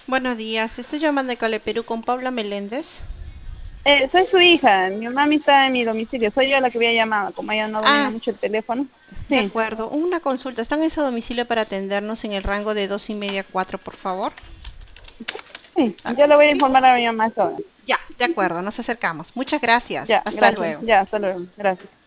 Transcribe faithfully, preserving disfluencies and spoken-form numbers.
Buenos días, estoy llamando de Cale Perú con Paula Meléndez. Eh, soy su hija, mi mami está en mi domicilio, soy yo la que había llamado, como ella no domina Ah, mucho el teléfono. de Sí, acuerdo. Una consulta. ¿Están en su domicilio para atendernos en el rango de dos y media a cuatro, por favor? sí, Ah, yo le voy a sí. informar a mi mamá ahora. Ya, de acuerdo, nos acercamos. Muchas gracias. Ya, Hasta gracias, luego. ya, hasta luego, gracias.